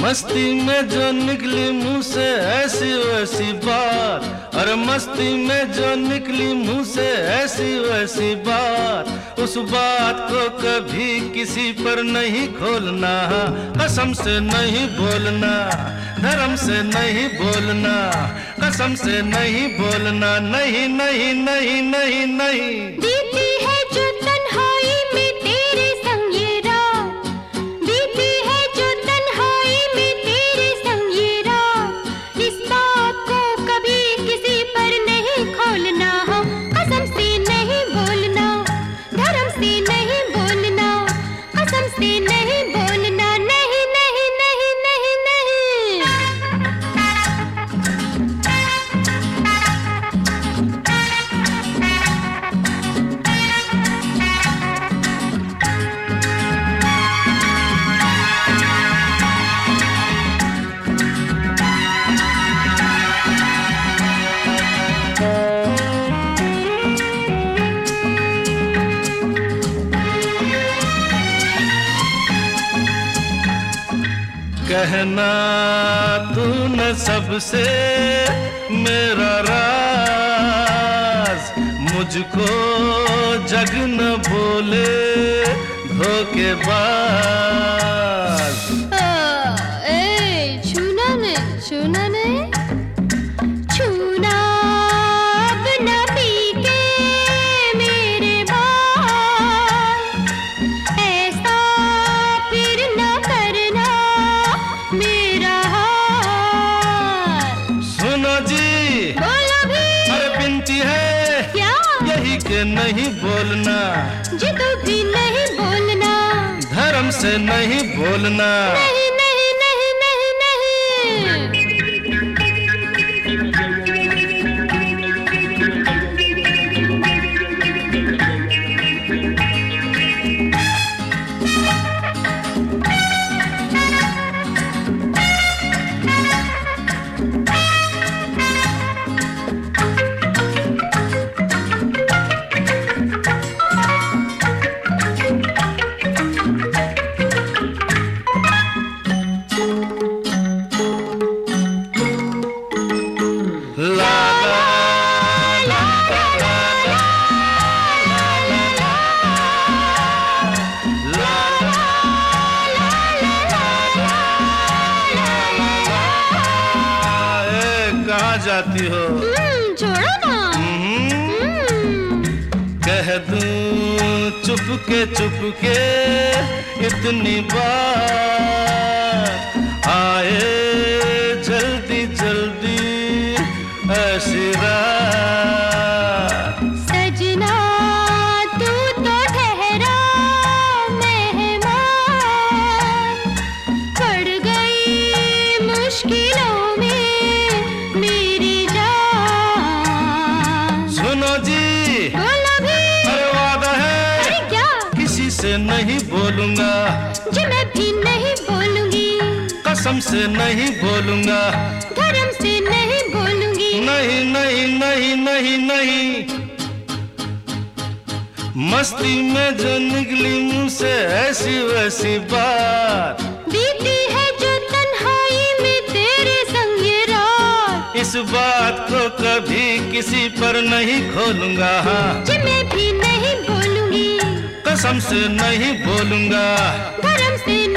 मस्ती में जो निकली मुंह से ऐसी वैसी बात, और मस्ती में जो निकली मुंह से ऐसी वैसी बात, उस बात को कभी किसी पर नहीं खोलना, कसम से नहीं बोलना, धर्म से नहीं बोलना, कसम से नहीं बोलना, नहीं नहीं नहीं नहीं नहीं। बीती है जो तन्हाई में तेरे संग ये रात, बीती है जो तन्हाई में तेरे संग ये रात, इस बात को कभी किसी पर नहीं खोलना, कसम से नहीं बोलना, धर्म से नहीं बोलना, कसम से नहीं बोलना, नहीं नहीं नहीं नहीं नहीं। कहना तू न सबसे मेरा राज, मुझको जग न बोले धोखेबाज। छूना नहीं, छूना नहीं, छूना अब न पीके मेरे बाल, ऐसा फिर न करना मेरा हाल। सुनो जी, बोलो भी। अरे बिनती है क्या? यही के नहीं बोलना, जी तू भी नहीं बोलना, धर्म से नहीं बोलना। नहीं नहीं नहीं नहीं नहीं। कहाँ जाती हो? छोड़ो ना। कह दूं चुपके चुपके इतनी बात, आए जल्दी जल्दी ऐसी रात। सजना तू तो ठहरा मेहमान, पड़ गई मुश्किलों में मेरी जान। सुनो जी, बोलो भी। अरे वादा है। अरे क्या? किसी से नहीं बोलूंगा, जी मैं भी नहीं बोलूंगी, कसम से नहीं बोलूंगा, धर्म से नहीं बोलूंगी, नहीं नहीं नहीं नहीं नहीं। मस्ती में जो निकली मुंह से ऐसी वैसी बात, बीती है जो तन्हाई में तेरे संग ये रात, इस बात को कभी किसी पर नहीं खोलूंगा, जी मैं भी नहीं बोलूंगी, कसम से नहीं बोलूंगा, धर्म से